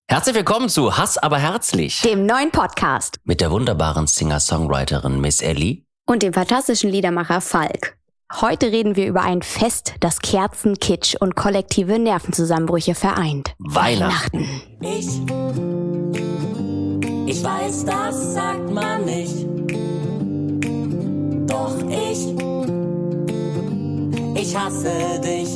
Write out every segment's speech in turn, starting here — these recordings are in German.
Herzlich willkommen zu Hass aber herzlich, dem neuen Podcast mit der wunderbaren Singer-Songwriterin Miss Ellie und dem fantastischen Liedermacher Falk. Heute reden wir über ein Fest, das Kerzen, Kitsch und kollektive Nervenzusammenbrüche vereint. Weihnachten. Ich weiß, das sagt man nicht. Doch ich hasse dich.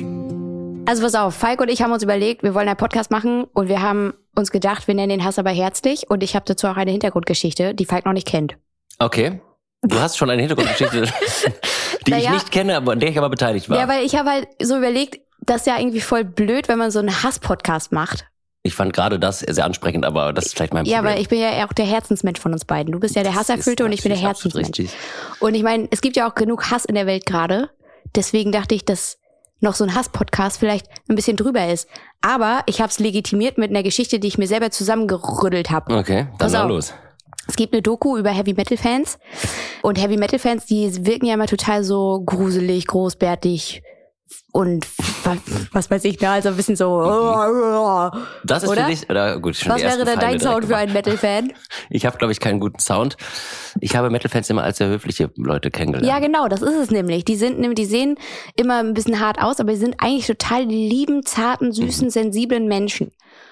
Also pass auf, Falk und ich haben uns überlegt, wir wollen einen Podcast machen und wir haben uns gedacht, wir nennen den Hass aber herzlich und ich habe dazu auch eine Hintergrundgeschichte, die Falk noch nicht kennt. Okay, du hast schon eine Hintergrundgeschichte, die ich nicht kenne, aber an der ich aber beteiligt war. Ja, weil ich habe halt so überlegt, das ist ja irgendwie voll blöd, wenn man so einen Hass-Podcast macht. Ich fand gerade das sehr ansprechend, aber das ist vielleicht mein Problem. Ja, aber ich bin ja auch der Herzensmensch von uns beiden. Du bist ja der Hasserfüllte und ich bin der Herzensmensch. Richtig. Und ich meine, es gibt ja auch genug Hass in der Welt gerade. Deswegen dachte ich, dass noch so ein Hass-Podcast vielleicht ein bisschen drüber ist. Aber ich habe es legitimiert mit einer Geschichte, die ich mir selber zusammengerüttelt habe. Okay, dann mal los. Es gibt eine Doku über Heavy-Metal-Fans. Und Heavy-Metal-Fans, die wirken ja immer total so gruselig, großbärtig und was weiß ich, ne? Also ein bisschen so. Das ist oder? Für dich, oder gut, schon was wäre denn dein Sound für einen Metal-Fan? Ich habe, glaube ich, keinen guten Sound. Ich habe Metal-Fans immer als sehr höfliche Leute kennengelernt. Ja, genau, das ist es nämlich. Die sehen immer ein bisschen hart aus, aber die sind eigentlich total lieben, zarten, süßen, sensiblen Menschen.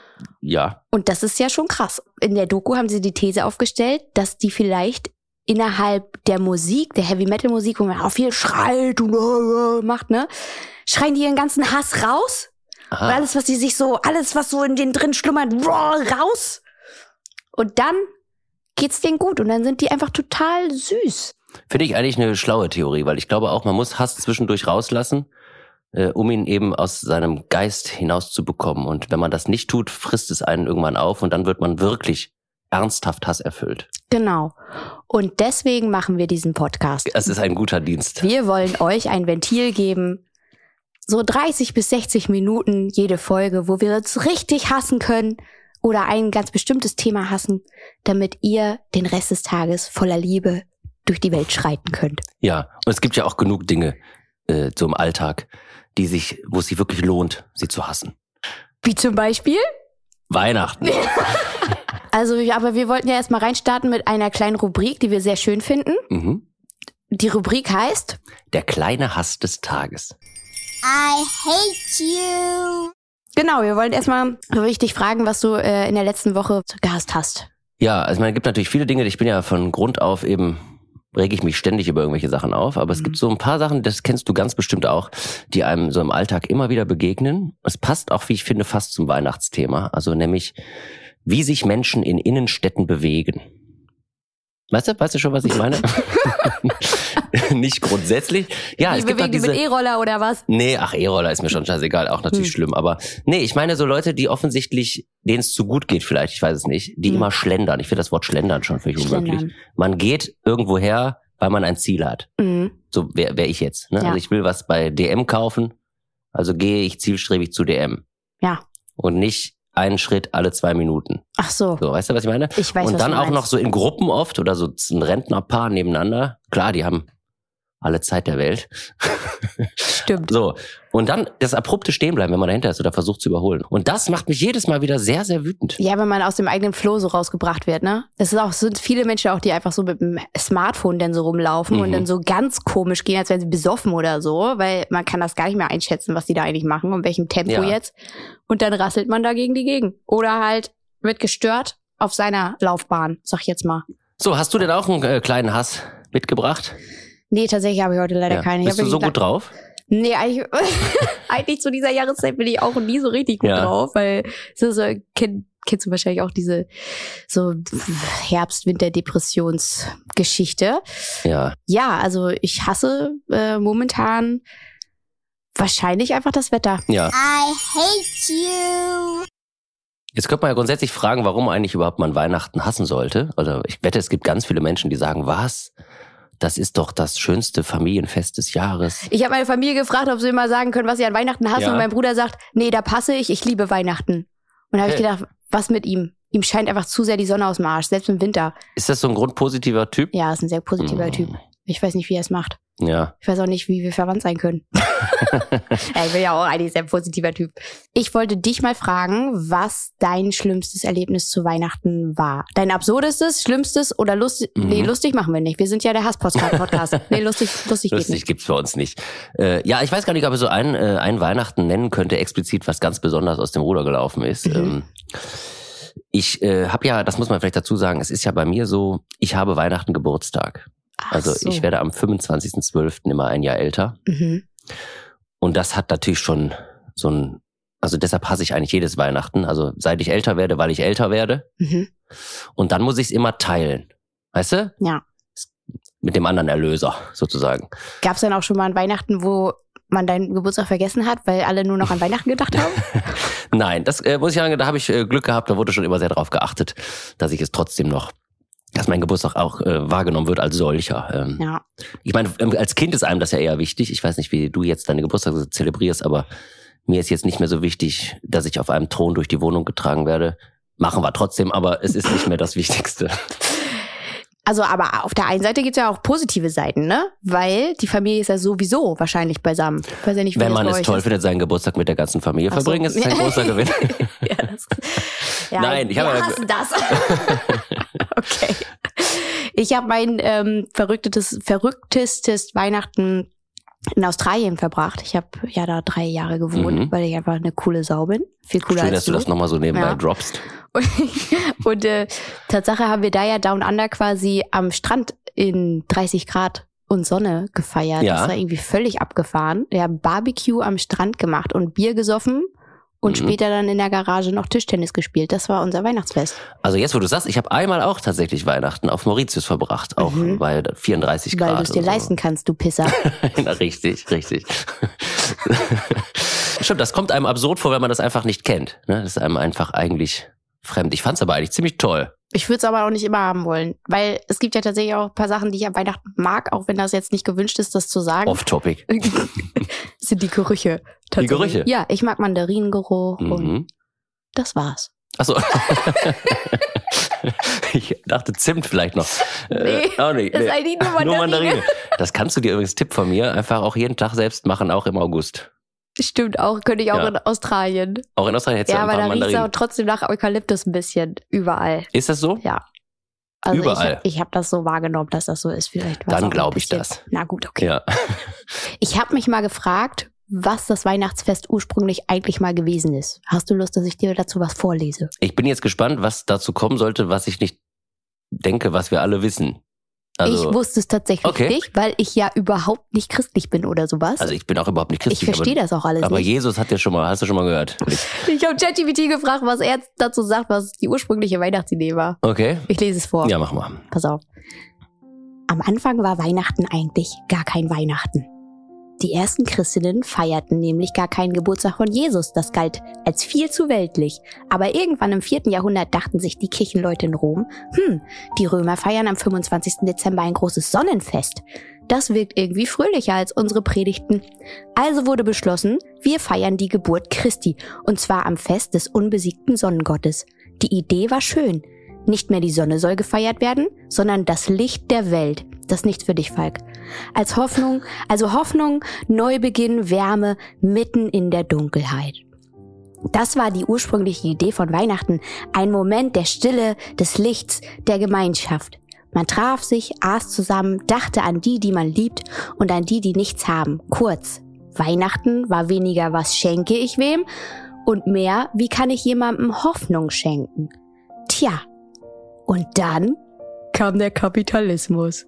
Ja. Und das ist ja schon krass. In der Doku haben sie die These aufgestellt, dass die vielleicht innerhalb der Musik, der Heavy-Metal-Musik, wo man auch viel schreit und macht, ne? Schreien die ihren ganzen Hass raus. Aha. Und alles, was so in denen drin schlummert, raus. Und dann geht's denen gut und dann sind die einfach total süß. Finde ich eigentlich eine schlaue Theorie, weil ich glaube auch, man muss Hass zwischendurch rauslassen, um ihn eben aus seinem Geist hinauszubekommen. Und wenn man das nicht tut, frisst es einen irgendwann auf und dann wird man wirklich ernsthaft hasserfüllt. Genau. Und deswegen machen wir diesen Podcast. Es ist ein guter Dienst. Wir wollen euch ein Ventil geben, so 30 bis 60 Minuten jede Folge, wo wir uns richtig hassen können oder ein ganz bestimmtes Thema hassen, damit ihr den Rest des voller Liebe durch die Welt schreiten könnt. Ja, und es gibt ja auch genug Dinge so im Alltag, wo es sich wirklich lohnt, sie zu hassen. Wie zum Beispiel? Weihnachten. Also, aber wir wollten ja erstmal reinstarten mit einer kleinen Rubrik, die wir sehr schön finden. Mhm. Die Rubrik heißt Der kleine Hass des Tages. I hate you. Genau, wir wollen erstmal dich fragen, was du in der letzten Woche gehasst hast. Ja, also es gibt natürlich viele Dinge, ich bin ja von Grund auf eben, rege ich mich ständig über irgendwelche Sachen auf, aber es gibt so ein paar Sachen, das kennst du ganz bestimmt auch, die einem so im Alltag immer wieder begegnen. Es passt auch, wie ich finde, fast zum Weihnachtsthema, also nämlich, wie sich Menschen in Innenstädten bewegen. Weißt du schon, was ich meine? Nicht grundsätzlich. Ja, es gibt bewegen die mit E-Roller oder was? Nee, E-Roller ist mir schon scheißegal, auch natürlich schlimm, aber nee, ich meine so Leute, die offensichtlich, denen es zu gut geht vielleicht, ich weiß es nicht, die immer schlendern. Ich finde das Wort schlendern schon völlig unmöglich. Man geht irgendwo her, weil man ein Ziel hat. So wär ich jetzt. Ne? Ja. Also ich will was bei DM kaufen, also gehe ich zielstrebig zu DM. Ja. Und nicht einen Schritt alle 2 Minuten. Ach so. So, weißt du, was ich meine? Ich weiß, und was dann du auch meinst. noch so in Gruppen oft oder so ein Rentnerpaar nebeneinander. Klar, die haben alle Zeit der Welt. Stimmt. So. Und dann das abrupte Stehenbleiben, wenn man dahinter ist oder versucht zu überholen. Und das macht mich jedes Mal wieder sehr, sehr wütend. Ja, wenn man aus dem eigenen Flow so rausgebracht wird, ne? Es sind viele Menschen auch, die einfach so mit dem Smartphone dann so rumlaufen und dann so ganz komisch gehen, als wären sie besoffen oder so, weil man kann das gar nicht mehr einschätzen, was die da eigentlich machen und welchem Tempo jetzt. Und dann rasselt man da gegen die Gegend. Oder halt wird gestört auf seiner Laufbahn, sag ich jetzt mal. So, hast du denn auch einen kleinen Hass mitgebracht? Nee, tatsächlich habe ich heute leider keine. Bist du so gut drauf? Nee, eigentlich zu dieser Jahreszeit bin ich auch nie so richtig gut drauf, weil so kennst du wahrscheinlich auch diese so Herbst-Winter-Depressionsgeschichte. Ja. Ja, also ich hasse momentan wahrscheinlich einfach das Wetter. Ja. I hate you. Jetzt könnte man ja grundsätzlich fragen, warum eigentlich überhaupt man Weihnachten hassen sollte. Also ich wette, es gibt ganz viele Menschen, die sagen, was? Das ist doch das schönste Familienfest des Jahres. Ich habe meine Familie gefragt, ob sie mal sagen können, was sie an Weihnachten hassen. Ja. Und mein Bruder sagt, nee, da passe ich liebe Weihnachten. Und da habe ich gedacht, was mit ihm? Ihm scheint einfach zu sehr die Sonne aus dem Arsch, selbst im Winter. Ist das so ein grundpositiver Typ? Ja, ist ein sehr positiver Typ. Ich weiß nicht, wie er es macht. Ja. Ich weiß auch nicht, wie wir verwandt sein können. Ja, ich bin ja auch eigentlich sehr positiver Typ. Ich wollte dich mal fragen, was dein schlimmstes Erlebnis zu Weihnachten war. Dein absurdestes, schlimmstes oder lustig? Nee, lustig machen wir nicht. Wir sind ja der Hass-Podcast. Nee, lustig geht Lustig nicht. gibt's bei uns nicht. Ja, ich weiß gar nicht, ob ich so ein Weihnachten nennen könnte, explizit, was ganz besonders aus dem Ruder gelaufen ist. Ich habe ja, das muss man vielleicht dazu sagen, es ist ja bei mir so, ich habe Weihnachten Geburtstag. Also so. ich werde am 25.12. immer ein Jahr älter. Und das hat natürlich schon also deshalb hasse ich eigentlich jedes Weihnachten. Also seit ich älter werde, weil ich älter werde. Und dann muss ich es immer teilen. Weißt du? Ja. Mit dem anderen Erlöser sozusagen. Gab es dann auch schon mal ein Weihnachten, wo man deinen Geburtstag vergessen hat, weil alle nur noch an Weihnachten gedacht haben? Nein, das muss ich sagen, da habe ich Glück gehabt. Da wurde schon immer sehr drauf geachtet, dass ich es trotzdem noch, dass mein Geburtstag auch wahrgenommen wird als solcher. Ja. Ich meine, als Kind ist einem das ja eher wichtig. Ich weiß nicht, wie du jetzt deine Geburtstage zelebrierst, aber mir ist jetzt nicht mehr so wichtig, dass ich auf einem Thron durch die Wohnung getragen werde. Machen wir trotzdem, aber es ist nicht mehr das Wichtigste. Also, aber auf der einen Seite gibt's ja auch positive Seiten, ne? Weil die Familie ist ja sowieso wahrscheinlich beisammen. Ich weiß ja nicht, wie Wenn das man bei es euch toll ist. findet, seinen Geburtstag mit der ganzen Familie Ach so. verbringen, ist es ein großer Gewinn. Ja, Nein, ich wir habe ja- hassen das. Okay. Ich habe mein verrücktestes Weihnachten in Australien verbracht. Ich habe ja da 3 Jahre gewohnt, weil ich einfach eine coole Sau bin. Viel cooler Schön, als dass du das nochmal so nebenbei Ja. droppst. Und Tatsache haben wir da ja Down Under quasi am Strand in 30 Grad und Sonne gefeiert. Ja. Das war irgendwie völlig abgefahren. Wir haben Barbecue am Strand gemacht und Bier gesoffen und später dann in der Garage noch Tischtennis gespielt. Das war unser Weihnachtsfest. Also jetzt, wo du sagst, ich habe einmal auch tatsächlich Weihnachten auf Mauritius verbracht, auch bei 34 Weil Grad. du es dir und so. leisten kannst, du Pisser. Na, richtig. Stimmt, das kommt einem absurd vor, wenn man das einfach nicht kennt. Ne? Das ist einem einfach eigentlich fremd. Ich fand's aber eigentlich ziemlich toll. Ich würde es aber auch nicht immer haben wollen. Weil es gibt ja tatsächlich auch ein paar Sachen, die ich an Weihnachten mag, auch wenn das jetzt nicht gewünscht ist, das zu sagen. Off-Topic. Sind die Gerüche. Die Gerüche? Ja, ich mag Mandarinengeruch und das war's. Achso. Ich dachte Zimt vielleicht noch. Nee, auch nicht. das ist eigentlich nur Mandarine. Das kannst du dir übrigens, Tipp von mir, einfach auch jeden Tag selbst machen, auch im August. Stimmt auch, könnte ich auch Ja. in Australien. Auch in Australien hättest Ja, du aber ein da paar riecht es Mandarinen. auch trotzdem nach Eukalyptus ein bisschen. Überall. Ist das so? Ja. Also Überall. Ich hab das so wahrgenommen, dass das so ist. Vielleicht war's Dann auch ein glaub ich bisschen- das. Na gut, okay. Ja. Ich habe mich mal gefragt, was das Weihnachtsfest ursprünglich eigentlich mal gewesen ist. Hast du Lust, dass ich dir dazu was vorlese? Ich bin jetzt gespannt, was dazu kommen sollte, was ich nicht denke, was wir alle wissen. Also, ich wusste es tatsächlich Okay. nicht, weil ich ja überhaupt nicht christlich bin oder sowas. also ich bin auch überhaupt nicht ich christlich. verstehe das auch alles Aber nicht. Jesus hat ja schon mal, hast du schon mal gehört? Ich habe ChatGPT gefragt, was er dazu sagt, was die ursprüngliche Weihnachtsidee war. Okay. Ich lese es vor. Ja, mach mal. Pass auf. Am Anfang war Weihnachten eigentlich gar kein Weihnachten. Die ersten Christinnen feierten nämlich gar keinen Geburtstag von Jesus. Das galt als viel zu weltlich. Aber irgendwann im 4. Jahrhundert dachten sich die Kirchenleute in Rom, die Römer feiern am 25. Dezember ein großes Sonnenfest. Das wirkt irgendwie fröhlicher als unsere Predigten. Also wurde beschlossen, wir feiern die Geburt Christi. Und zwar am Fest des unbesiegten Sonnengottes. Die Idee war schön. Nicht mehr die Sonne soll gefeiert werden, sondern das Licht der Welt. Das ist nichts für dich, Falk. Als Hoffnung, Neubeginn, Wärme mitten in der Dunkelheit. Das war die ursprüngliche Idee von Weihnachten. Ein Moment der Stille, des Lichts, der Gemeinschaft. Man traf sich, aß zusammen, dachte an die man liebt und an die nichts haben. Kurz, Weihnachten war weniger, was schenke ich wem, und mehr, wie kann ich jemandem Hoffnung schenken. Tja, und dann kam der Kapitalismus.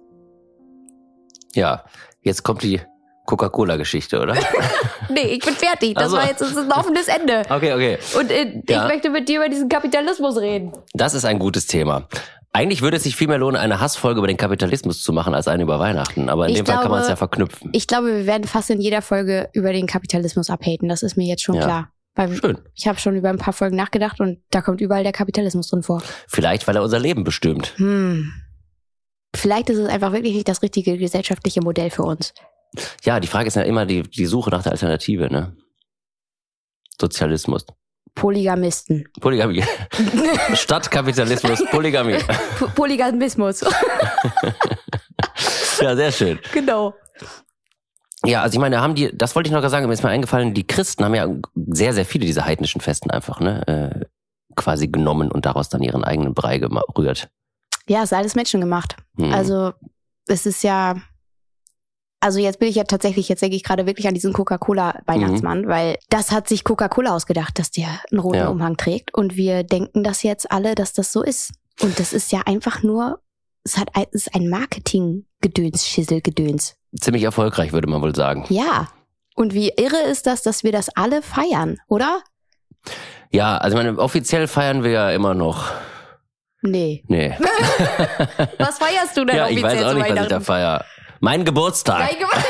Ja, jetzt kommt die Coca-Cola-Geschichte, oder? Nee, ich bin fertig. Das Also. war jetzt ein offenes Ende. Okay. Und Ja. ich möchte mit dir über diesen Kapitalismus reden. Das ist ein gutes Thema. Eigentlich würde es sich viel mehr lohnen, eine Hassfolge über den Kapitalismus zu machen, als eine über Weihnachten. Aber in Ich dem Fall kann man es glaube- ja verknüpfen. Ich glaube, wir werden fast in jeder Folge über den Kapitalismus abhaten. Das ist mir jetzt schon Ja. klar. Weil Schön. ich habe schon über ein paar Folgen nachgedacht und da kommt überall der Kapitalismus drin vor. Vielleicht, weil er unser Leben bestimmt. Vielleicht ist es einfach wirklich nicht das richtige gesellschaftliche Modell für uns. Ja, die Frage ist ja immer die Suche nach der Alternative, ne? Sozialismus. Polygamisten. Polygamie. Statt Kapitalismus, Polygamie. Polygamismus. Ja, sehr schön. Genau. Ja, also ich meine, das wollte ich noch sagen, mir ist mal eingefallen, die Christen haben ja sehr, sehr viele dieser heidnischen Festen einfach, ne, quasi genommen und daraus dann ihren eigenen Brei gerührt. Ja, ist alles menschengemacht. Also es ist ja, also jetzt denke ich gerade wirklich an diesen Coca-Cola-Weihnachtsmann, weil das hat sich Coca-Cola ausgedacht, dass der einen roten Umhang trägt und wir denken das jetzt alle, dass das so ist. Und das ist ja einfach nur, es ist ein Marketing-Gedöns, Schissel-Gedöns. Ziemlich erfolgreich, würde man wohl sagen. Ja. Und wie irre ist das, dass wir das alle feiern, oder? Ja, also ich meine, offiziell feiern wir ja immer noch. Nee. Was feierst du denn ja, offiziell ich weiß auch nicht, was ich da feiere. Mein Geburtstag.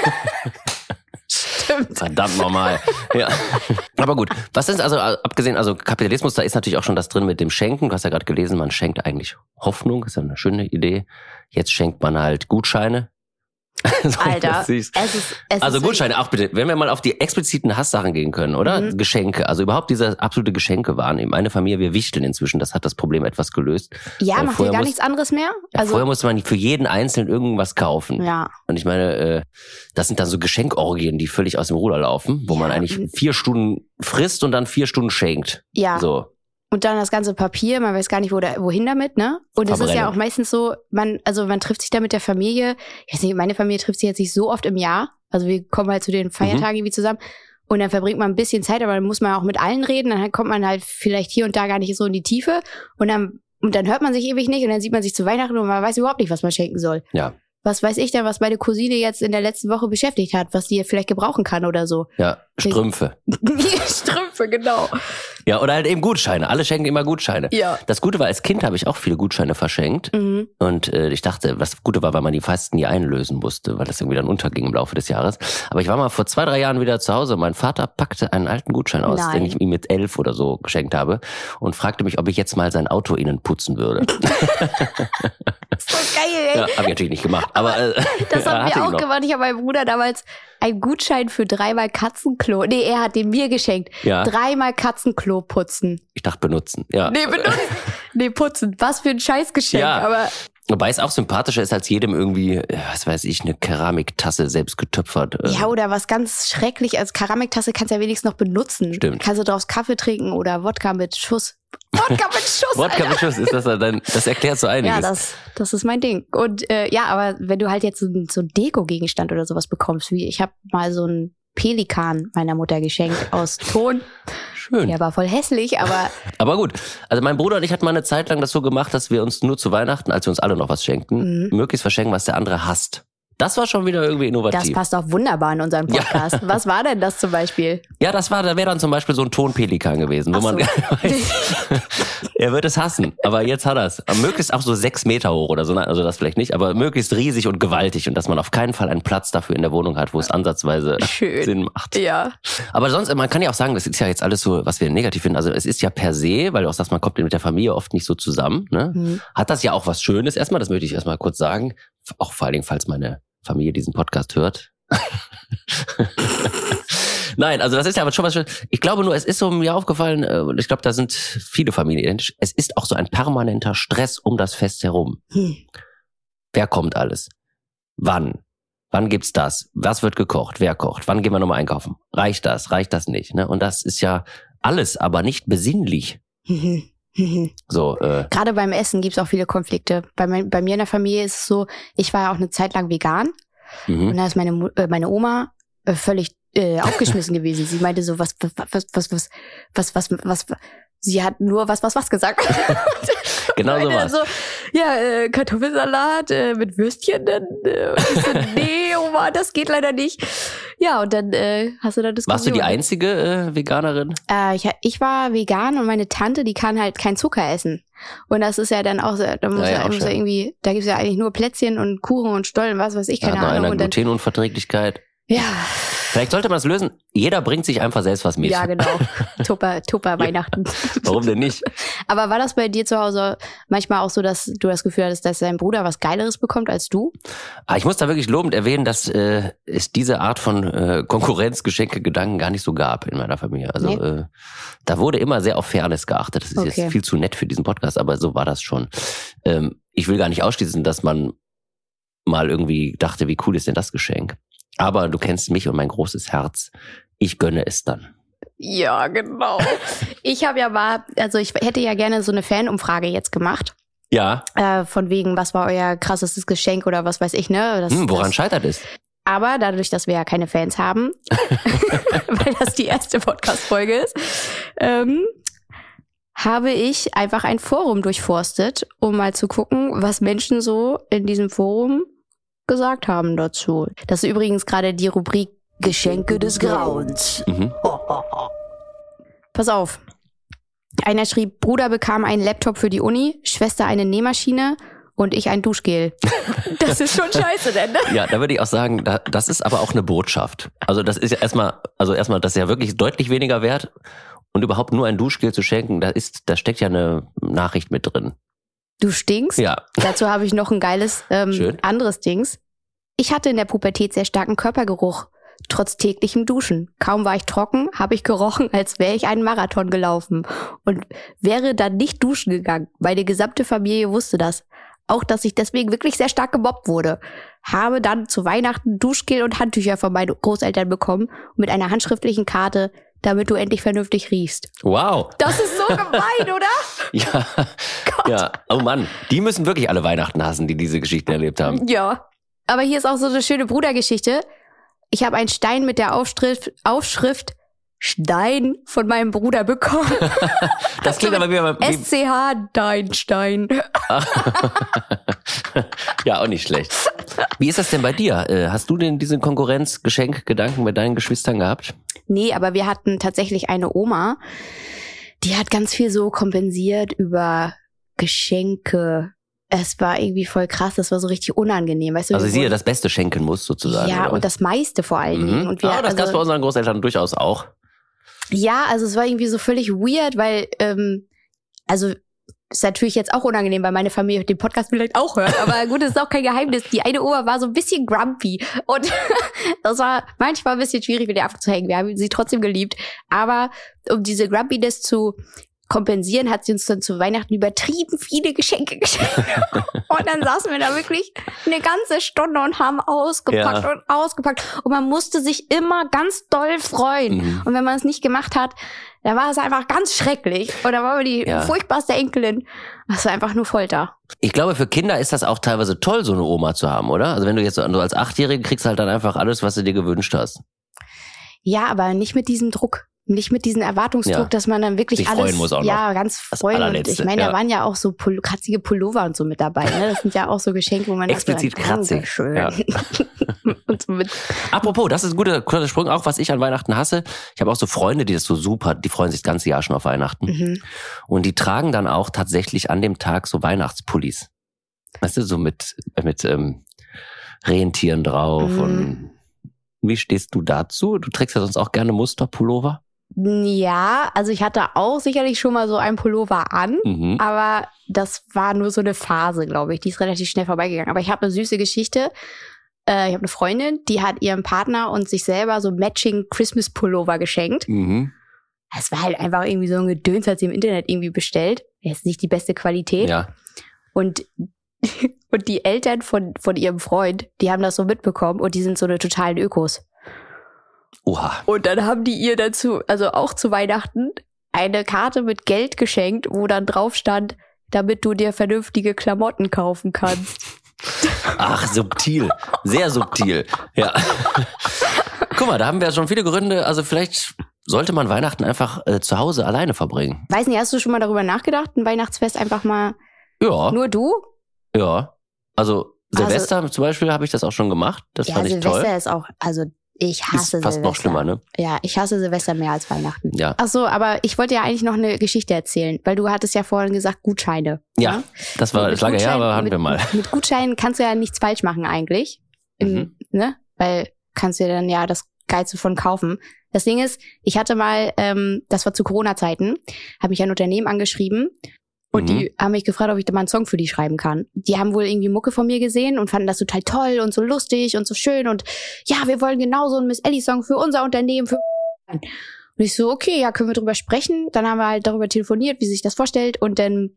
Stimmt. Verdammt normal. Ja. Aber gut, was ist also, abgesehen, also Kapitalismus, da ist natürlich auch schon das drin mit dem Schenken. Du hast ja gerade gelesen, man schenkt eigentlich Hoffnung, ist ja eine schöne Idee. Jetzt schenkt man halt Gutscheine. So, Alter, es ist also Gutscheine, auch bitte, wenn wir mal auf die expliziten Hasssachen gehen können, oder? Geschenke, also überhaupt dieser absolute Geschenkewahn. Meine Familie, wir wichteln inzwischen, das hat das Problem etwas gelöst. Ja, macht ihr gar nichts anderes mehr? Also, vorher musste man für jeden Einzelnen irgendwas kaufen. Ja. Und ich meine, das sind dann so Geschenkorgien, die völlig aus dem Ruder laufen, wo man eigentlich 4 Stunden frisst und dann 4 Stunden schenkt. Ja. So. Und dann das ganze Papier, man weiß gar nicht, wohin damit, ne? Und es ist ja auch meistens so, man trifft sich da mit der Familie. Ich weiß nicht, meine Familie trifft sich jetzt nicht so oft im Jahr. Also wir kommen halt zu den Feiertagen irgendwie zusammen. Und dann verbringt man ein bisschen Zeit, aber dann muss man auch mit allen reden. Dann kommt man halt vielleicht hier und da gar nicht so in die Tiefe. Und dann hört man sich ewig nicht und dann sieht man sich zu Weihnachten und man weiß überhaupt nicht, was man schenken soll. Ja. Was weiß ich denn, was meine Cousine jetzt in der letzten Woche beschäftigt hat, was die vielleicht gebrauchen kann oder so. Ja, Strümpfe. Strümpfe, genau. Ja, oder halt eben Gutscheine. Alle schenken immer Gutscheine. Ja. Das Gute war, als Kind habe ich auch viele Gutscheine verschenkt. Und ich dachte, was Gute war, weil man die fast nie einlösen musste, weil das irgendwie dann unterging im Laufe des Jahres. Aber ich war mal vor 2-3 Jahren wieder zu Hause. Mein Vater packte einen alten Gutschein aus, den ich ihm mit 11 oder so geschenkt habe und fragte mich, ob ich jetzt mal sein Auto innen putzen würde. Das ist so geil, ey. Ja, habe ich natürlich nicht gemacht. Aber das haben wir auch gemacht. Ich habe meinem Bruder damals einen Gutschein für 3-mal Katzenklo. Nee, er hat den mir geschenkt. Ja. 3-mal Katzenklo putzen. Ich dachte benutzen, ja. Nee, benutzen. Nee, putzen. Was für ein Scheißgeschenk. Ja. Aber wobei es auch sympathischer ist, als jedem irgendwie, was weiß ich, eine Keramiktasse selbst getöpfert. Ja, oder was ganz schrecklich. Als Keramiktasse kannst du ja wenigstens noch benutzen. Stimmt. Kannst du draus Kaffee trinken oder Wodka mit Schuss. Wodka mit Schuss, Wodka mit Schuss, ist das dann, das erklärt so einiges. Ja, das ist mein Ding. Und ja, aber wenn du halt jetzt so einen Deko-Gegenstand oder sowas bekommst, wie ich habe mal so einen Pelikan meiner Mutter geschenkt aus Ton. Schön. Der war voll hässlich, aber... Aber gut, also mein Bruder und ich hatten mal eine Zeit lang das so gemacht, dass wir uns nur zu Weihnachten, als wir uns alle noch was schenkten, möglichst verschenken, was der andere hasst. Das war schon wieder irgendwie innovativ. Das passt auch wunderbar in unseren Podcast. Ja. Was war denn das zum Beispiel? Ja, da wäre dann zum Beispiel so ein Tonpelikan gewesen, wo man weiß, er wird es hassen, aber jetzt hat er es. Möglichst auch so 6 Meter hoch oder so, also das vielleicht nicht, aber möglichst riesig und gewaltig und dass man auf keinen Fall einen Platz dafür in der Wohnung hat, wo es ansatzweise Sinn macht. Ja. Aber sonst, man kann ja auch sagen, das ist ja jetzt alles so, was wir negativ finden, also es ist ja per se, weil du auch sagst, man kommt mit der Familie oft nicht so zusammen, ne? Hat das ja auch was Schönes erstmal, das möchte ich erstmal kurz sagen, auch vor allen Dingen, falls meine Familie diesen Podcast hört. Nein, also das ist ja aber schon was Schönes. Ich glaube nur, es ist so mir aufgefallen, und ich glaube, da sind viele Familien identisch, es ist auch so ein permanenter Stress um das Fest herum. Wer kommt alles? Wann? Wann gibt's das? Was wird gekocht? Wer kocht? Wann gehen wir nochmal einkaufen? Reicht das? Reicht das nicht? Ne? Und das ist ja alles, aber nicht besinnlich. So, gerade beim Essen gibt's auch viele Konflikte. Bei mir in der Familie ist es so, ich war ja auch eine Zeit lang vegan und da ist meine Oma völlig aufgeschmissen gewesen. Sie meinte so, was, sie hat nur was gesagt. Genau so was. So, ja, Kartoffelsalat mit Würstchen, dann ich so, nee, Oma, das geht leider nicht. Ja, und dann hast du da Diskussion. Warst du die einzige Veganerin? Ich war vegan und meine Tante, die kann halt kein Zucker essen. Und das ist ja dann auch, da muss ja irgendwie, da gibt's ja eigentlich nur Plätzchen und Kuchen und Stollen, was weiß ich, keine Ahnung. Eine Glutenunverträglichkeit. Ja. Vielleicht sollte man es lösen. Jeder bringt sich einfach selbst was mit. Ja, genau. Tupper Weihnachten. Warum denn nicht? Aber war das bei dir zu Hause manchmal auch so, dass du das Gefühl hattest, dass dein Bruder was Geileres bekommt als du? Ich muss da wirklich lobend erwähnen, dass es diese Art von Konkurrenzgeschenke-Gedanken gar nicht so gab in meiner Familie. Also da wurde immer sehr auf Fairness geachtet. Das ist jetzt viel zu nett für diesen Podcast, aber so war das schon. Ich will gar nicht ausschließen, dass man mal irgendwie dachte, wie cool ist denn das Geschenk? Aber du kennst mich und mein großes Herz. Ich gönne es dann. Ja, genau. Ich hätte ja gerne so eine Fanumfrage jetzt gemacht. Ja. Von wegen, was war euer krassestes Geschenk oder was weiß ich, ne? Woran scheitert es? Aber dadurch, dass wir ja keine Fans haben, weil das die erste Podcast-Folge ist, habe ich einfach ein Forum durchforstet, um mal zu gucken, was Menschen so in diesem Forum gesagt haben dazu. Das ist übrigens gerade die Rubrik Geschenke des Grauens. Pass auf. Einer schrieb, Bruder bekam einen Laptop für die Uni, Schwester eine Nähmaschine und ich ein Duschgel. Das ist schon scheiße, denn, ne? Ja, da würde ich auch sagen, das ist aber auch eine Botschaft. Also das ist ja erstmal, das ist ja wirklich deutlich weniger wert. Und überhaupt nur ein Duschgel zu schenken, da steckt ja eine Nachricht mit drin. Du stinkst? Ja. Dazu habe ich noch ein geiles anderes Dings. Ich hatte in der Pubertät sehr starken Körpergeruch, trotz täglichem Duschen. Kaum war ich trocken, habe ich gerochen, als wäre ich einen Marathon gelaufen und wäre dann nicht duschen gegangen. Meine gesamte Familie wusste das. Auch, dass ich deswegen wirklich sehr stark gemobbt wurde. Habe dann zu Weihnachten Duschgel und Handtücher von meinen Großeltern bekommen mit einer handschriftlichen Karte, damit du endlich vernünftig riechst. Wow. Das ist so gemein, oder? Ja. Gott. Ja. Oh Mann, die müssen wirklich alle Weihnachten hassen, die diese Geschichten erlebt haben. Ja. Aber hier ist auch so eine schöne Brudergeschichte. Ich habe einen Stein mit der Aufschrift Stein von meinem Bruder bekommen. Das klingt aber wie SCH Dein Stein. Ja, auch nicht schlecht. Wie ist das denn bei dir? Hast du denn diesen Konkurrenzgeschenkgedanken mit deinen Geschwistern gehabt? Nee, aber wir hatten tatsächlich eine Oma, die hat ganz viel so kompensiert über Geschenke. Es war irgendwie voll krass, das war so richtig unangenehm. Weißt du, also sie ihr das Beste schenken muss sozusagen. Ja, und das meiste vor allen Dingen. Und wir, das gab es bei unseren Großeltern durchaus auch. Ja, also es war irgendwie so völlig weird, weil, ist natürlich jetzt auch unangenehm, weil meine Familie den Podcast vielleicht auch hört. Aber gut, das ist auch kein Geheimnis. Die eine Oma war so ein bisschen grumpy. Und das war manchmal ein bisschen schwierig, mit ihr abzuhängen. Wir haben sie trotzdem geliebt. Aber um diese Grumpiness zu kompensieren, hat sie uns dann zu Weihnachten übertrieben viele Geschenke geschenkt. Und dann saßen wir da wirklich eine ganze Stunde und haben ausgepackt und ausgepackt. Und man musste sich immer ganz doll freuen. Und wenn man es nicht gemacht hat, da war es einfach ganz schrecklich. Und da war man die furchtbarste Enkelin. Das war einfach nur Folter. Ich glaube, für Kinder ist das auch teilweise toll, so eine Oma zu haben, oder? Also wenn du jetzt als 8-Jährige kriegst halt dann einfach alles, was du dir gewünscht hast. Ja, aber nicht mit diesem Druck. Nicht mit diesem Erwartungsdruck, dass man dann wirklich sich alles freuen muss auch noch. Ja, ganz freuen. Und ich meine, da waren ja auch so kratzige Pullover und so mit dabei. Ne? Das sind ja auch so Geschenke, wo man explizit kratzig. Schön. Ja. Und so mit Apropos, das ist ein guter Sprung, auch was ich an Weihnachten hasse. Ich habe auch so Freunde, die das so super, die freuen sich das ganze Jahr schon auf Weihnachten. Und die tragen dann auch tatsächlich an dem Tag so Weihnachtspullis. Weißt du, so mit Rentieren drauf. Und wie stehst du dazu? Du trägst ja sonst auch gerne Musterpullover. Ja, also ich hatte auch sicherlich schon mal so einen Pullover an, aber das war nur so eine Phase, glaube ich. Die ist relativ schnell vorbeigegangen. Aber ich habe eine süße Geschichte. Ich habe eine Freundin, die hat ihrem Partner und sich selber so Matching Christmas Pullover geschenkt. Es war halt einfach irgendwie so ein Gedöns, hat sie im Internet irgendwie bestellt. Das ist nicht die beste Qualität. Ja. Und die Eltern von ihrem Freund, die haben das so mitbekommen und die sind so eine totalen Ökos. Oha. Und dann haben die ihr dazu, also auch zu Weihnachten, eine Karte mit Geld geschenkt, wo dann drauf stand, damit du dir vernünftige Klamotten kaufen kannst. Ach, subtil. Sehr subtil. Ja. Guck mal, da haben wir schon viele Gründe. Also vielleicht sollte man Weihnachten einfach zu Hause alleine verbringen. Weiß nicht, hast du schon mal darüber nachgedacht, ein Weihnachtsfest einfach mal nur du? Ja. Also Silvester zum Beispiel habe ich das auch schon gemacht. Das fand ich toll. Silvester ist auch, also ich hasse Silvester. Ist fast noch schlimmer, ne? Ja, ich hasse Silvester mehr als Weihnachten. Ja. Ach so, aber ich wollte ja eigentlich noch eine Geschichte erzählen, weil du hattest ja vorhin gesagt Gutscheine. Ja, das war lange her, aber hatten wir mal. Mit Gutscheinen kannst du ja nichts falsch machen eigentlich, ne? Weil kannst du ja dann ja das Geilste von kaufen. Das Ding ist, ich hatte mal, das war zu Corona-Zeiten, habe mich ein Unternehmen angeschrieben. Und die haben mich gefragt, ob ich da mal einen Song für die schreiben kann. Die haben wohl irgendwie Mucke von mir gesehen und fanden das total toll und so lustig und so schön. Und ja, wir wollen genau so einen Miss Ellie-Song für unser Unternehmen. Und ich so, okay, ja, können wir drüber sprechen. Dann haben wir halt darüber telefoniert, wie sich das vorstellt. Und dann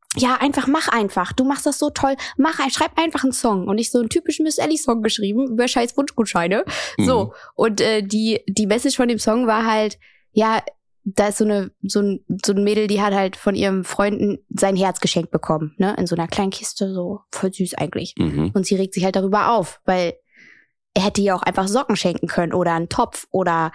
ja, mach einfach. Du machst das so toll. Schreib einfach einen Song. Und ich so einen typischen Miss Ellie-Song geschrieben über scheiß Wunschgutscheine. So. Und die Message von dem Song war halt, ja, da ist so ein Mädel, die hat halt von ihrem Freunden sein Herz geschenkt bekommen, ne? In so einer kleinen Kiste, so voll süß eigentlich. Und sie regt sich halt darüber auf, weil er hätte ihr auch einfach Socken schenken können oder einen Topf oder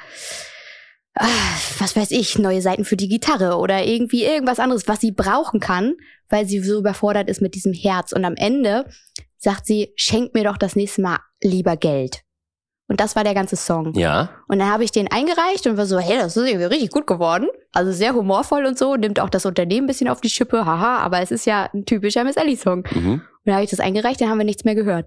was weiß ich, neue Seiten für die Gitarre oder irgendwie irgendwas anderes, was sie brauchen kann, weil sie so überfordert ist mit diesem Herz. Und am Ende sagt sie, schenk mir doch das nächste Mal lieber Geld. Und das war der ganze Song. Ja. Und dann habe ich den eingereicht und war so, hey, das ist irgendwie richtig gut geworden. Also sehr humorvoll und so, nimmt auch das Unternehmen ein bisschen auf die Schippe, haha, aber es ist ja ein typischer Miss Ellie-Song. Und dann habe ich das eingereicht, dann haben wir nichts mehr gehört.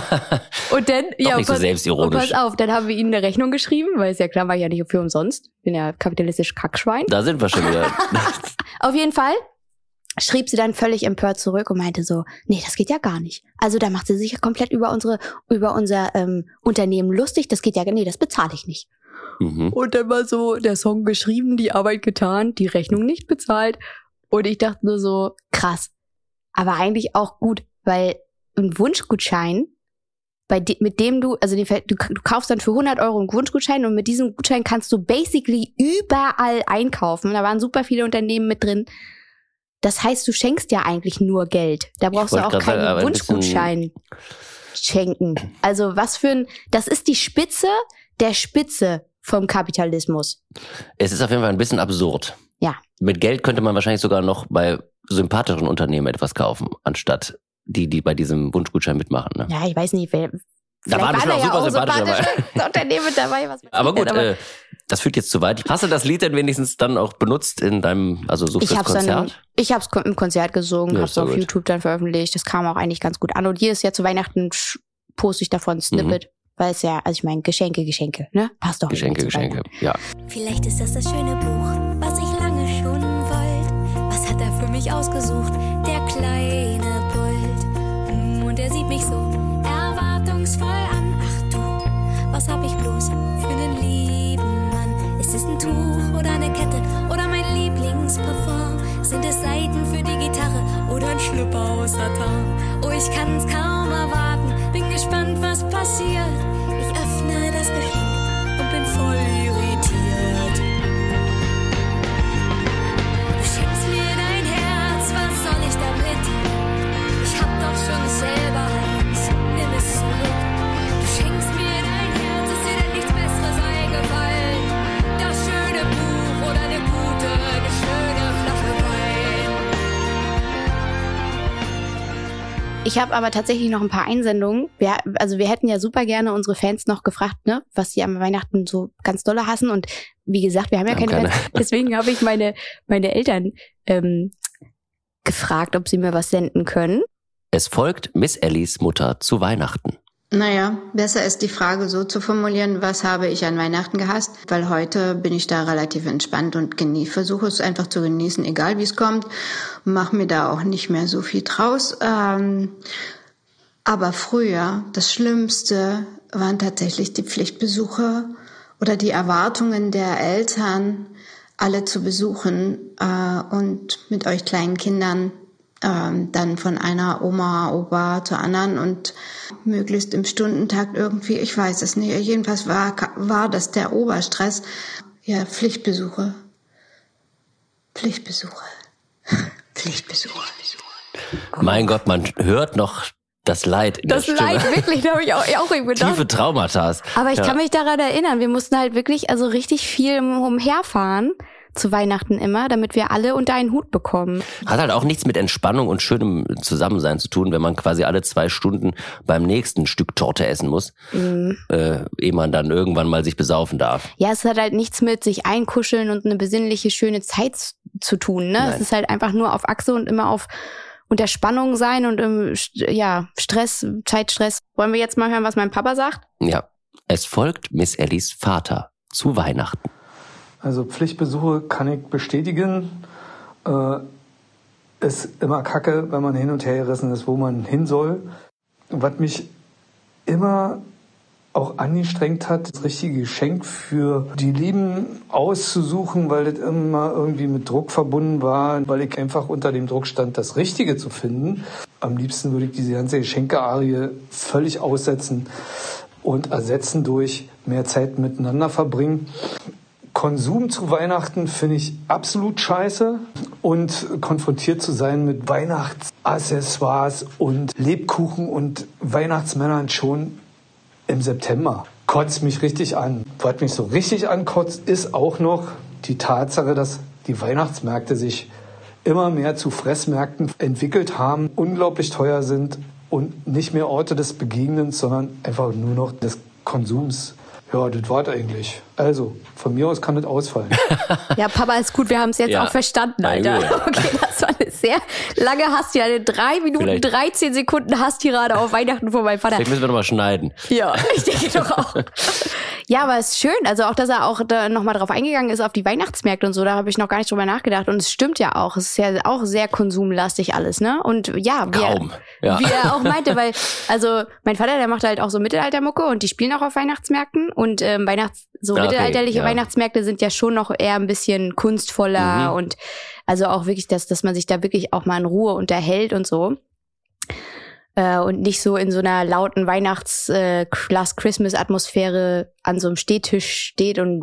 Und dann, doch nicht so selbstironisch. Und pass auf, dann haben wir ihnen eine Rechnung geschrieben, weil ist ja klar, war ich ja nicht für umsonst. Bin ja kapitalistisch Kackschwein. Da sind wir schon wieder. Auf jeden Fall schrieb sie dann völlig empört zurück und meinte so, nee, das geht ja gar nicht. Also da macht sie sich ja komplett über unser Unternehmen lustig. Das geht ja, nee, das bezahle ich nicht. Und dann war so der Song geschrieben, die Arbeit getan, die Rechnung nicht bezahlt. Und ich dachte nur so, krass. Aber eigentlich auch gut, weil ein Wunschgutschein, mit dem du kaufst dann für 100 € einen Wunschgutschein und mit diesem Gutschein kannst du basically überall einkaufen. Da waren super viele Unternehmen mit drin. Das heißt, du schenkst ja eigentlich nur Geld. Da brauchst du auch keinen Wunschgutschein schenken. Also das ist die Spitze der Spitze vom Kapitalismus. Es ist auf jeden Fall ein bisschen absurd. Ja. Mit Geld könnte man wahrscheinlich sogar noch bei sympathischen Unternehmen etwas kaufen, anstatt die bei diesem Wunschgutschein mitmachen. Ne? Ja, ich weiß nicht, da waren bestimmt auch super sympathische Unternehmen dabei. Aber gut, das führt jetzt zu weit. Hast du das Lied denn wenigstens dann auch benutzt in deinem, also so fürs Konzert? Ich hab's im Konzert gesungen, hab's auf YouTube dann veröffentlicht. Das kam auch eigentlich ganz gut an. Und jedes Jahr zu Weihnachten poste ich davon ein Snippet. Weil es ja, also ich meine, Geschenke, ne? Passt doch. Geschenke, ja. Vielleicht ist das schöne Buch, was ich lange schon wollte. Was hat er für mich ausgesucht? Der kleine Bold. Und er sieht mich so erwartungsvoll an. Ach du, was hab ich bloß für einen lieben Mann? Ist es ein Tuch oder eine Kette oder mein Lieblingsparfum? Sind es Saiten für die Gitarre oder ein Schlüpper aus Satin? Oh, ich kann's kaum erwarten, bin gespannt, was passiert. Ich öffne das Geschenk und bin voll irritiert. Du schenkst mir dein Herz, was soll ich damit? Ich hab doch schon selber eins, nimm es zurück. Du schenkst mir dein Herz, ist dir denn nichts Besseres eingefallen? Das schöne Buch oder eine schöne Flasche Wein. Ich habe aber tatsächlich noch ein paar Einsendungen. Wir hätten ja super gerne unsere Fans noch gefragt, ne, was sie am Weihnachten so ganz dolle hassen. Und wie gesagt, wir haben ja keine Fans. Deswegen habe ich meine Eltern gefragt, ob sie mir was senden können. Es folgt Miss Ellies Mutter zu Weihnachten. Naja, besser ist die Frage so zu formulieren, was habe ich an Weihnachten gehasst? Weil heute bin ich da relativ entspannt und versuche es einfach zu genießen, egal wie es kommt. Mache mir da auch nicht mehr so viel draus. Aber früher, das Schlimmste waren tatsächlich die Pflichtbesuche oder die Erwartungen der Eltern, alle zu besuchen und mit euch kleinen Kindern dann von einer Oma, Opa zur anderen und möglichst im Stundentakt irgendwie, ich weiß es nicht, jedenfalls war das der Oberstress. Ja, Pflichtbesuche. Mein Gott, man hört noch das Leid in der Stimme. Das Leid, wirklich, da habe ich auch eben gedacht. Tiefe Traumata. Aber ich kann mich daran erinnern, wir mussten halt wirklich also richtig viel umherfahren zu Weihnachten immer, damit wir alle unter einen Hut bekommen. Hat halt auch nichts mit Entspannung und schönem Zusammensein zu tun, wenn man quasi alle 2 Stunden beim nächsten Stück Torte essen muss, ehe man dann irgendwann mal sich besaufen darf. Ja, es hat halt nichts mit sich einkuscheln und eine besinnliche, schöne Zeit zu tun, ne? Nein. Es ist halt einfach nur auf Achse und immer unter Spannung sein und im Stress, Zeitstress. Wollen wir jetzt mal hören, was mein Papa sagt? Ja, es folgt Miss Ellies Vater zu Weihnachten. Also Pflichtbesuche kann ich bestätigen. Ist immer kacke, wenn man hin und her gerissen ist, wo man hin soll. Was mich immer auch angestrengt hat, das richtige Geschenk für die Lieben auszusuchen, weil das immer irgendwie mit Druck verbunden war, weil ich einfach unter dem Druck stand, das Richtige zu finden. Am liebsten würde ich diese ganze Geschenke-Arie völlig aussetzen und ersetzen durch mehr Zeit miteinander verbringen. Konsum zu Weihnachten finde ich absolut scheiße und konfrontiert zu sein mit Weihnachtsaccessoires und Lebkuchen und Weihnachtsmännern schon im September kotzt mich richtig an. Was mich so richtig ankotzt, ist auch noch die Tatsache, dass die Weihnachtsmärkte sich immer mehr zu Fressmärkten entwickelt haben, unglaublich teuer sind und nicht mehr Orte des Begegnens, sondern einfach nur noch des Konsums. Ja, das war's eigentlich. Also, von mir aus kann das ausfallen. Ja, Papa, ist gut, wir haben es jetzt auch verstanden, Alter. Okay, das war eine sehr lange Hasstirade. 3 Minuten, 13 Sekunden Hasstirade auf Weihnachten von meinem Vater. Vielleicht müssen wir nochmal schneiden. Ja, ich denke doch auch. Ja, aber es ist schön, also auch, dass er auch da nochmal drauf eingegangen ist, auf die Weihnachtsmärkte und so, da habe ich noch gar nicht drüber nachgedacht. Und es stimmt ja auch, es ist ja auch sehr konsumlastig alles, ne? Und ja, wie er auch meinte, weil, also mein Vater, der macht halt auch so Mittelaltermucke und die spielen auch auf Weihnachtsmärkten und mittelalterliche Weihnachtsmärkte sind ja schon noch eher ein bisschen kunstvoller und also auch wirklich, dass man sich da wirklich auch mal in Ruhe unterhält und so. Und nicht so in so einer lauten Weihnachts-Last-Christmas-Atmosphäre an so einem Stehtisch steht und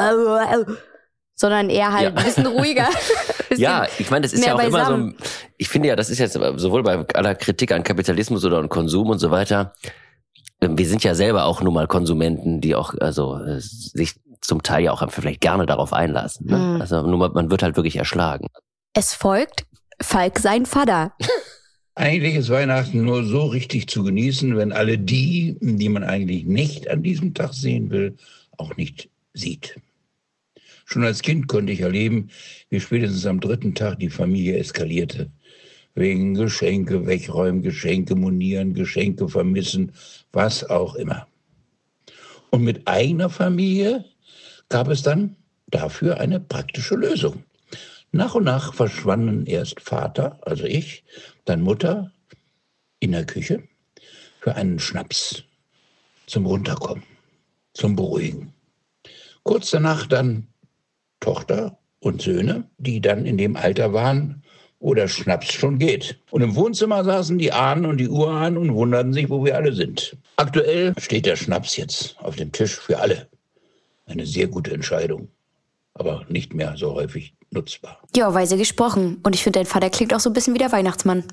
sondern eher halt ein bisschen ruhiger. Ja, ich meine, das ist ja auch beisammen. Immer so, ich finde ja, das ist jetzt sowohl bei aller Kritik an Kapitalismus oder an Konsum und so weiter, wir sind ja selber auch nun mal Konsumenten, die auch sich zum Teil ja auch vielleicht gerne darauf einlassen. Ne? Also man wird halt wirklich erschlagen. Es folgt Falk sein Vater. Eigentlich ist Weihnachten nur so richtig zu genießen, wenn alle die man eigentlich nicht an diesem Tag sehen will, auch nicht sieht. Schon als Kind konnte ich erleben, wie spätestens am 3. Tag die Familie eskalierte. Wegen Geschenke wegräumen, Geschenke monieren, Geschenke vermissen, was auch immer. Und mit eigener Familie gab es dann dafür eine praktische Lösung. Nach und nach verschwanden erst Vater, also ich, dann Mutter in der Küche für einen Schnaps zum Runterkommen, zum Beruhigen. Kurz danach dann Tochter und Söhne, die dann in dem Alter waren, wo der Schnaps schon geht. Und im Wohnzimmer saßen die Ahnen und die Urahnen und wunderten sich, wo wir alle sind. Aktuell steht der Schnaps jetzt auf dem Tisch für alle. Eine sehr gute Entscheidung, aber nicht mehr so häufig nutzbar. Ja, weise gesprochen. Und ich finde, dein Vater klingt auch so ein bisschen wie der Weihnachtsmann.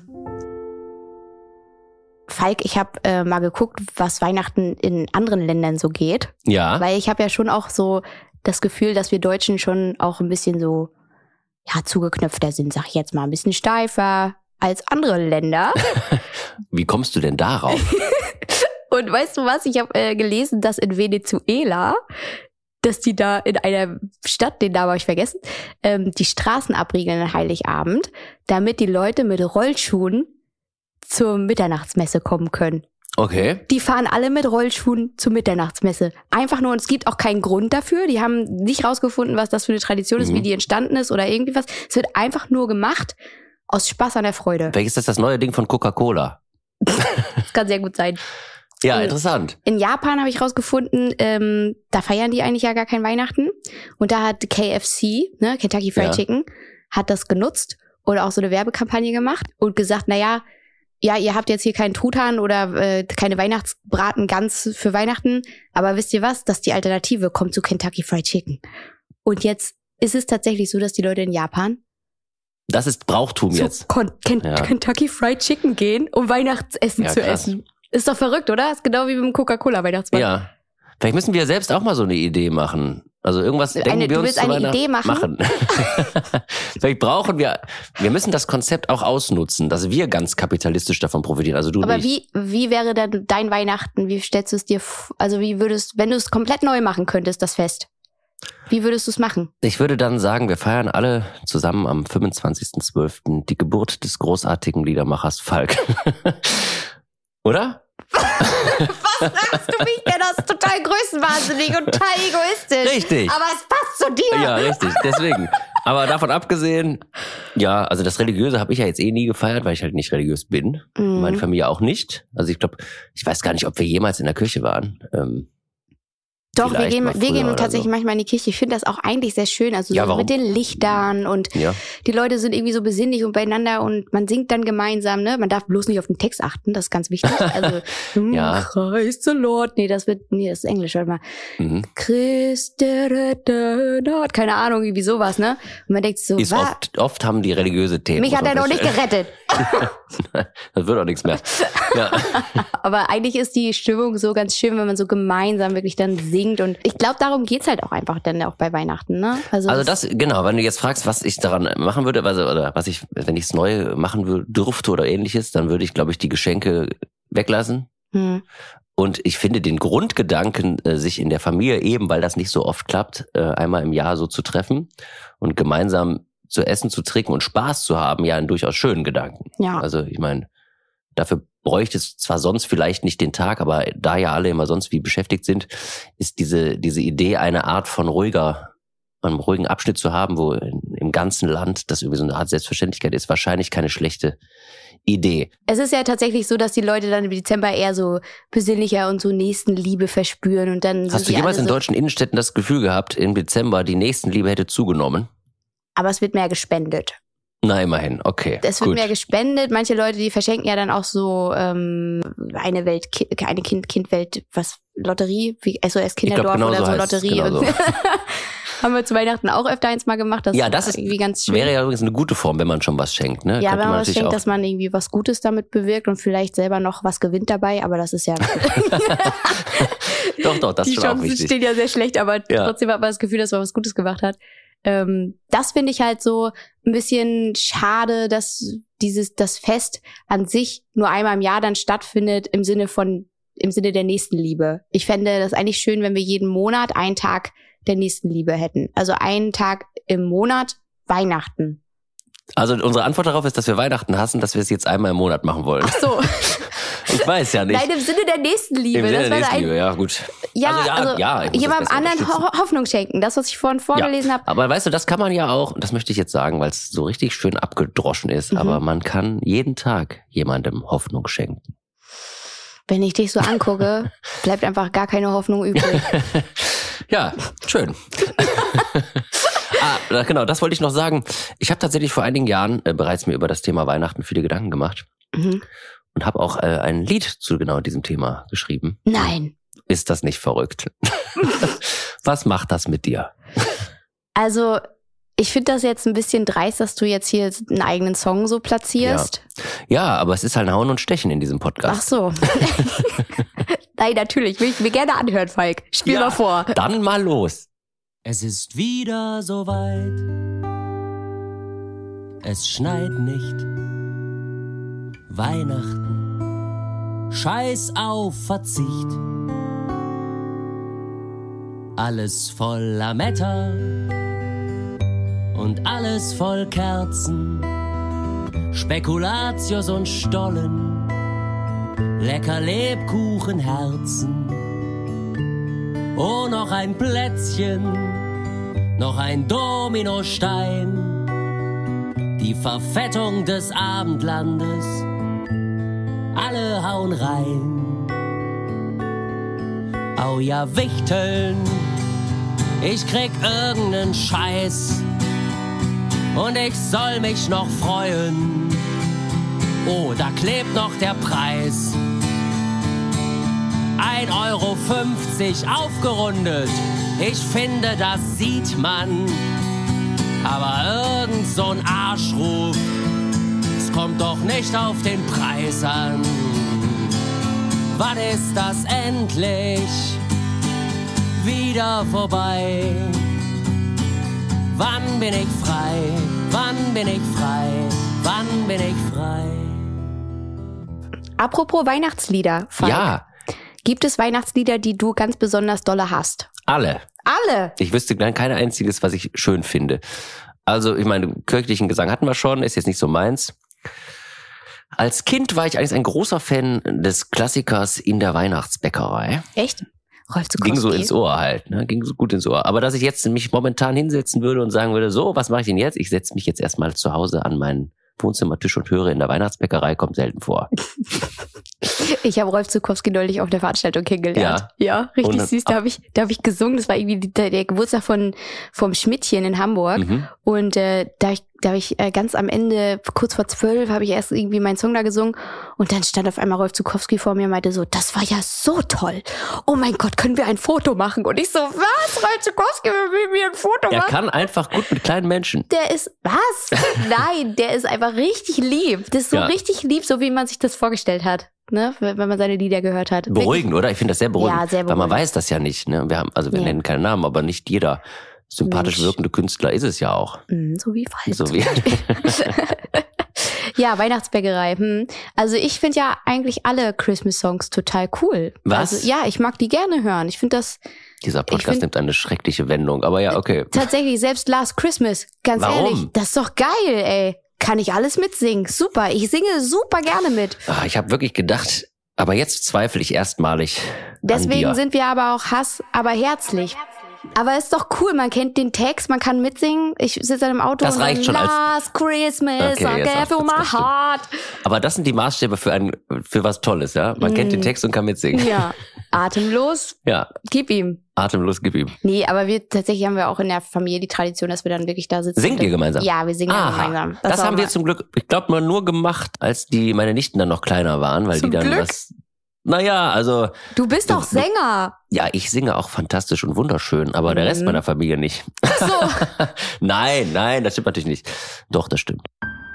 Falk, ich habe mal geguckt, was Weihnachten in anderen Ländern so geht. Ja. Weil ich habe ja schon auch so das Gefühl, dass wir Deutschen schon auch ein bisschen so zugeknöpfter sind, sag ich jetzt mal, ein bisschen steifer als andere Länder. Wie kommst du denn darauf? Und weißt du was? Ich habe gelesen, dass in Venezuela, dass die da in einer Stadt, den Namen habe ich vergessen, die Straßen abriegeln an Heiligabend, damit die Leute mit Rollschuhen zur Mitternachtsmesse kommen können. Okay. Die fahren alle mit Rollschuhen zur Mitternachtsmesse. Einfach nur, und es gibt auch keinen Grund dafür. Die haben nicht rausgefunden, was das für eine Tradition ist, wie die entstanden ist oder irgendwie was. Es wird einfach nur gemacht aus Spaß an der Freude. Vielleicht ist das neue Ding von Coca-Cola. Das kann sehr gut sein. Ja, interessant. In Japan habe ich rausgefunden, da feiern die eigentlich ja gar kein Weihnachten. Und da hat KFC, Kentucky Fried Chicken, hat das genutzt und auch so eine Werbekampagne gemacht und gesagt, ja, ihr habt jetzt hier keinen Truthahn oder keine Weihnachtsbraten ganz für Weihnachten, aber wisst ihr was? Das ist die Alternative, kommt zu Kentucky Fried Chicken. Und jetzt ist es tatsächlich so, dass die Leute in Japan das ist Brauchtum jetzt. Kentucky Fried Chicken gehen, um Weihnachtsessen zu essen. Ist doch verrückt, oder? Ist genau wie mit dem Coca-Cola-Weihnachtsmann. Ja. Vielleicht müssen wir selbst auch mal so eine Idee machen. Also irgendwas denken wir uns zu eine Idee machen? Vielleicht brauchen wir müssen das Konzept auch ausnutzen, dass wir ganz kapitalistisch davon profitieren. Also du aber nicht. wie wäre denn dein Weihnachten? Wie stellst du es dir also wenn du es komplett neu machen könntest, das Fest? Wie würdest du es machen? Ich würde dann sagen, wir feiern alle zusammen am 25.12. die Geburt des großartigen Liedermachers Falk. Oder? Was sagst du mich denn? Das ist total größenwahnsinnig und total egoistisch. Richtig. Aber es passt zu dir. Ja, richtig. Deswegen. Aber davon abgesehen, ja, also das Religiöse habe ich ja jetzt nie gefeiert, weil ich halt nicht religiös bin. Meine Familie auch nicht. Also ich glaube, ich weiß gar nicht, ob wir jemals in der Kirche waren. Doch, wir gehen tatsächlich manchmal in die Kirche. Ich finde das auch eigentlich sehr schön. Also so mit den Lichtern und die Leute sind irgendwie so besinnlich und beieinander und man singt dann gemeinsam, ne? Man darf bloß nicht auf den Text achten, das ist ganz wichtig. Also, Christ the Lord. Nee, das ist Englisch, warte mal. Christ the Lord. Keine Ahnung, irgendwie sowas, ne? Und man denkt so, oft haben die religiöse Themen. Mich hat er noch nicht gerettet. Das wird auch nichts mehr. Ja. Aber eigentlich ist die Stimmung so ganz schön, wenn man so gemeinsam wirklich dann singt. Und ich glaube, darum geht's halt auch einfach dann auch bei Weihnachten, ne? Also das, genau, wenn du jetzt fragst, was ich daran machen würde, oder wenn ich es neu machen dürfte oder ähnliches, dann würde ich, glaube ich, die Geschenke weglassen. Und ich finde den Grundgedanken, sich in der Familie eben, weil das nicht so oft klappt, einmal im Jahr so zu treffen und gemeinsam zu essen, zu trinken und Spaß zu haben, ja, einen durchaus schönen Gedanken. Ja. Also ich meine, dafür bräuchte es zwar sonst vielleicht nicht den Tag, aber da ja alle immer sonst wie beschäftigt sind, ist diese Idee, eine Art von einem ruhigen Abschnitt zu haben, wo im ganzen Land das irgendwie so eine Art Selbstverständlichkeit ist, wahrscheinlich keine schlechte Idee. Es ist ja tatsächlich so, dass die Leute dann im Dezember eher so besinnlicher und so Nächstenliebe verspüren und dann Hast du jemals in deutschen Innenstädten das Gefühl gehabt, im Dezember die Nächstenliebe hätte zugenommen? Aber es wird mehr gespendet. Na, immerhin, okay. Es wird mehr gespendet. Manche Leute, die verschenken ja dann auch so eine Kindwelt, was, Lotterie, wie SOS Kinderdorf genau oder so, Lotterie. Genau so. Haben wir zu Weihnachten auch öfter eins mal gemacht. Das ist irgendwie ganz schön. Wäre ja übrigens eine gute Form, wenn man schon was schenkt, ne? Ja, wenn man was schenkt, dass man irgendwie was Gutes damit bewirkt und vielleicht selber noch was gewinnt dabei, aber das ist ja... Doch, das ist schon auch wichtig. Die Chancen stehen ja sehr schlecht, aber trotzdem hat man das Gefühl, dass man was Gutes gemacht hat. Das finde ich halt so ein bisschen schade, dass das Fest an sich nur einmal im Jahr dann stattfindet im Sinne der Nächstenliebe. Ich fände das eigentlich schön, wenn wir jeden Monat einen Tag der Nächstenliebe hätten. Also einen Tag im Monat Weihnachten. Also unsere Antwort darauf ist, dass wir Weihnachten hassen, dass wir es jetzt einmal im Monat machen wollen. Ach so. Ich weiß ja nicht. Nein, im Sinne der Nächstenliebe. Im Sinne der Nächstenliebe, ja gut. Ja, jemandem anderen Hoffnung schenken. Das, was ich vorhin vorgelesen habe. Aber weißt du, das kann man ja auch, das möchte ich jetzt sagen, weil es so richtig schön abgedroschen ist, aber man kann jeden Tag jemandem Hoffnung schenken. Wenn ich dich so angucke, bleibt einfach gar keine Hoffnung übrig. Ja, schön. Genau, das wollte ich noch sagen. Ich habe tatsächlich vor einigen Jahren bereits mir über das Thema Weihnachten viele Gedanken gemacht. Und habe auch ein Lied zu genau diesem Thema geschrieben. Nein. Ist das nicht verrückt? Was macht das mit dir? Also, ich finde das jetzt ein bisschen dreist, dass du jetzt hier einen eigenen Song so platzierst. Ja, aber es ist halt ein Hauen und Stechen in diesem Podcast. Ach so. Nein, natürlich. Will ich mir gerne anhören, Falk. Spiel mal vor. Dann mal los. Es ist wieder soweit. Es schneit nicht. Weihnachten, Scheiß auf Verzicht. Alles voll Lametta und alles voll Kerzen, Spekulatius und Stollen, lecker Lebkuchenherzen. Oh, noch ein Plätzchen, noch ein Dominostein, die Verfettung des Abendlandes. Alle hauen rein. Au ja, Wichteln, ich krieg irgendeinen Scheiß und ich soll mich noch freuen. Oh, da klebt noch der Preis. 1,50 € aufgerundet. Ich finde, das sieht man. Aber irgend so ein Arschruf, kommt doch nicht auf den Preis an. Wann ist das endlich wieder vorbei? Wann bin ich frei? Wann bin ich frei? Wann bin ich frei? Apropos Weihnachtslieder, Falk. Ja. Gibt es Weihnachtslieder, die du ganz besonders dolle hast? Alle. Ich wüsste kein einziges, was ich schön finde. Also, ich meine, kirchlichen Gesang hatten wir schon, ist jetzt nicht so meins. Als Kind war ich eigentlich ein großer Fan des Klassikers In der Weihnachtsbäckerei. Echt? Rolf Zukowski. Ging so ins Ohr halt, ne? Ging so gut ins Ohr. Aber dass ich jetzt mich momentan hinsetzen würde und sagen würde, so, was mache ich denn jetzt? Ich setze mich jetzt erstmal zu Hause an meinen Wohnzimmertisch und höre in der Weihnachtsbäckerei, kommt selten vor. Ich habe Rolf Zukowski neulich auf der Veranstaltung kennengelernt. Ja, richtig und, süß. Da hab ich gesungen. Das war irgendwie der Geburtstag vom Schmidtchen in Hamburg. Und da hab ich ganz am Ende, kurz vor 12, habe ich erst irgendwie meinen Song da gesungen. Und dann stand auf einmal Rolf Zukowski vor mir und meinte so, das war ja so toll. Oh mein Gott, können wir ein Foto machen? Und ich so, was? Rolf Zukowski will mir ein Foto machen? Er kann einfach gut mit kleinen Menschen. Der ist, was? Nein, der ist einfach richtig lieb. Das ist so richtig lieb, so wie man sich das vorgestellt hat. Ne, wenn man seine Lieder gehört hat. Beruhigend, oder? Ich finde das sehr beruhigend. Ja, sehr beruhigend. Weil man weiß das ja nicht. Ne? Wir nennen keinen Namen, aber nicht jeder sympathisch wirkende Künstler ist es ja auch. So wie Falk. So wie. Ja, Weihnachtsbäckerei. Also ich finde ja eigentlich alle Christmas-Songs total cool. Was? Also, ja, ich mag die gerne hören. Ich finde das... Dieser Podcast nimmt eine schreckliche Wendung, aber ja, okay. Tatsächlich, selbst Last Christmas, ganz ehrlich, das ist doch geil, ey. Kann ich alles mitsingen. Super, ich singe super gerne mit. Ach, ich habe wirklich gedacht, aber jetzt zweifle ich erstmalig Deswegen an dir. sind wir aber auch aber herzlich. Aber ist doch cool, man kennt den Text, man kann mitsingen. Ich sitze dann im Auto das und reicht schon Last Christmas, I gave you my heart. Aber das sind die Maßstäbe für was Tolles, ja? Man kennt den Text und kann mitsingen. Ja, atemlos, gib ihm. Atemlos, gib ihm. Nee, aber tatsächlich haben wir auch in der Familie die Tradition, dass wir dann wirklich da sitzen. Singt ihr gemeinsam? Ja, wir singen gemeinsam. Das haben wir zum Glück, ich glaube, nur gemacht, als meine Nichten dann noch kleiner waren, weil die dann was... Naja, also... Du bist doch Sänger. Ja, ich singe auch fantastisch und wunderschön, aber der Rest meiner Familie nicht. Ach so. Nein, das stimmt natürlich nicht. Doch, das stimmt.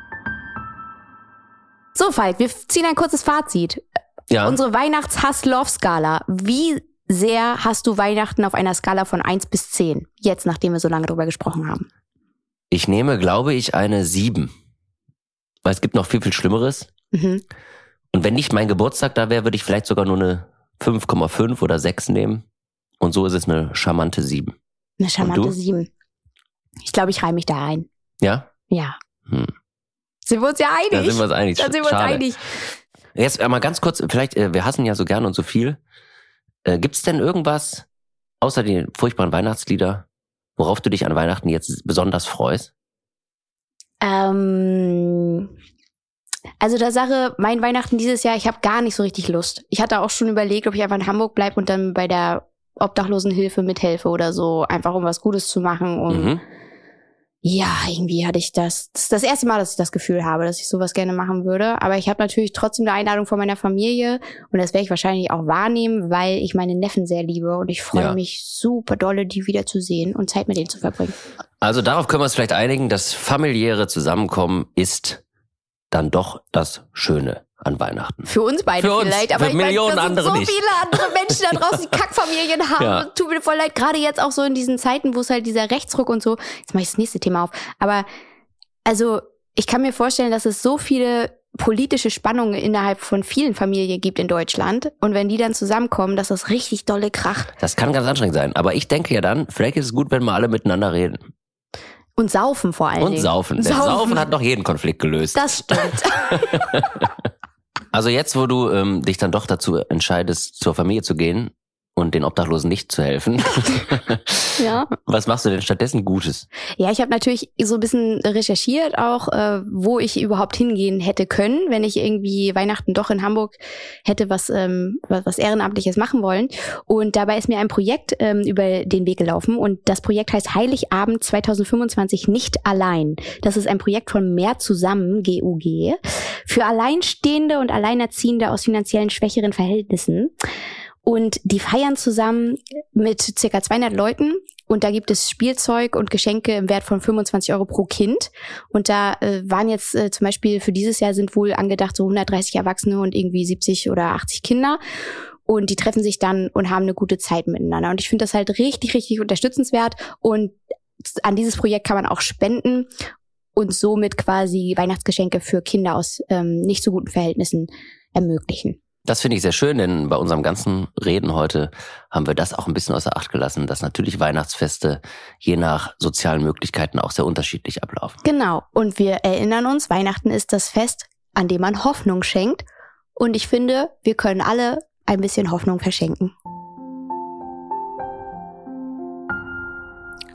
So, Falk, wir ziehen ein kurzes Fazit. Ja. Unsere Weihnachts-Hass-Love-Skala. Wie sehr hast du Weihnachten auf einer Skala von 1 bis 10? Jetzt, nachdem wir so lange drüber gesprochen haben. Ich nehme, glaube ich, eine 7. Weil es gibt noch viel, viel Schlimmeres. Und wenn nicht mein Geburtstag da wäre, würde ich vielleicht sogar nur eine 5,5 oder 6 nehmen. Und so ist es eine charmante 7. Eine charmante 7. Ich glaube, ich reihe mich da ein. Ja? Ja. Sind wir uns ja einig? Da sind wir uns einig. Da sind wir uns einig. Jetzt mal ganz kurz, vielleicht, wir hassen ja so gern und so viel. Gibt's denn irgendwas, außer den furchtbaren Weihnachtslieder, worauf du dich an Weihnachten jetzt besonders freust? Also der Sache, mein Weihnachten dieses Jahr, ich habe gar nicht so richtig Lust. Ich hatte auch schon überlegt, ob ich einfach in Hamburg bleibe und dann bei der Obdachlosenhilfe mithelfe oder so, einfach um was Gutes zu machen. Und ja, irgendwie hatte ich das ist das erste Mal, dass ich das Gefühl habe, dass ich sowas gerne machen würde. Aber ich habe natürlich trotzdem eine Einladung von meiner Familie und das werde ich wahrscheinlich auch wahrnehmen, weil ich meine Neffen sehr liebe und ich freue mich super dolle, die wiederzusehen und Zeit mit denen zu verbringen. Also darauf können wir uns vielleicht einigen, das familiäre Zusammenkommen ist dann doch das Schöne an Weihnachten. Für uns beide für vielleicht, uns, aber für ich meine, Millionen das sind andere so nicht. viele andere Menschen da draußen, die Kackfamilien haben. Ja. Tut mir voll leid, gerade jetzt auch so in diesen Zeiten, wo es halt dieser Rechtsruck und so, jetzt mache ich das nächste Thema auf, aber also ich kann mir vorstellen, dass es so viele politische Spannungen innerhalb von vielen Familien gibt in Deutschland und wenn die dann zusammenkommen, dass das richtig dolle kracht. Das kann ganz anstrengend sein, aber ich denke ja dann, vielleicht ist es gut, wenn wir alle miteinander reden. Und saufen vor allen Dingen. Und saufen. Denn Saufen hat doch jeden Konflikt gelöst. Das stimmt. Also jetzt, wo du dich dann doch dazu entscheidest, zur Familie zu gehen und den Obdachlosen nicht zu helfen, ja. Was machst du denn stattdessen Gutes? Ja, ich habe natürlich so ein bisschen recherchiert auch, wo ich überhaupt hingehen hätte können, wenn ich irgendwie Weihnachten doch in Hamburg hätte was Ehrenamtliches machen wollen. Und dabei ist mir ein Projekt über den Weg gelaufen und das Projekt heißt Heiligabend 2025 nicht allein. Das ist ein Projekt von Mehr zusammen, GUG, für Alleinstehende und Alleinerziehende aus finanziellen schwächeren Verhältnissen. Und die feiern zusammen mit circa 200 Leuten und da gibt es Spielzeug und Geschenke im Wert von 25 € pro Kind. Und da waren jetzt zum Beispiel für dieses Jahr sind wohl angedacht so 130 Erwachsene und irgendwie 70 oder 80 Kinder. Und die treffen sich dann und haben eine gute Zeit miteinander. Und ich finde das halt richtig, richtig unterstützenswert. Und an dieses Projekt kann man auch spenden und somit quasi Weihnachtsgeschenke für Kinder aus nicht so guten Verhältnissen ermöglichen. Das finde ich sehr schön, denn bei unserem ganzen Reden heute haben wir das auch ein bisschen außer Acht gelassen, dass natürlich Weihnachtsfeste je nach sozialen Möglichkeiten auch sehr unterschiedlich ablaufen. Genau. Und wir erinnern uns, Weihnachten ist das Fest, an dem man Hoffnung schenkt. Und ich finde, wir können alle ein bisschen Hoffnung verschenken.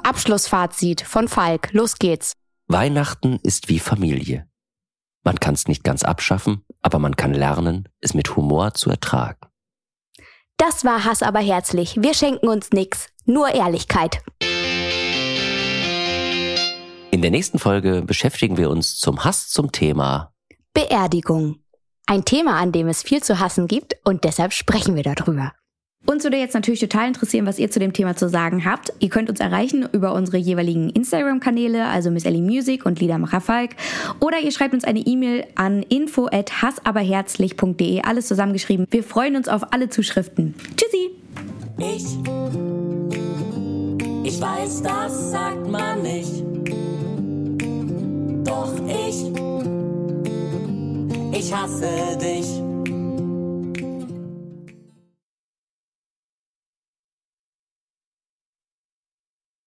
Abschlussfazit von Falk. Los geht's. Weihnachten ist wie Familie. Man kann es nicht ganz abschaffen, aber man kann lernen, es mit Humor zu ertragen. Das war Hass aber herzlich. Wir schenken uns nix, nur Ehrlichkeit. In der nächsten Folge beschäftigen wir uns zum Hass zum Thema Beerdigung. Ein Thema, an dem es viel zu hassen gibt und deshalb sprechen wir darüber. Uns würde jetzt natürlich total interessieren, was ihr zu dem Thema zu sagen habt. Ihr könnt uns erreichen über unsere jeweiligen Instagram-Kanäle, also Miss Ellie Music und Liedermacher Falk. Oder ihr schreibt uns eine E-Mail an info@hassaberherzlich.de, alles zusammengeschrieben. Wir freuen uns auf alle Zuschriften. Tschüssi! Ich weiß, das sagt man nicht. Doch ich hasse dich.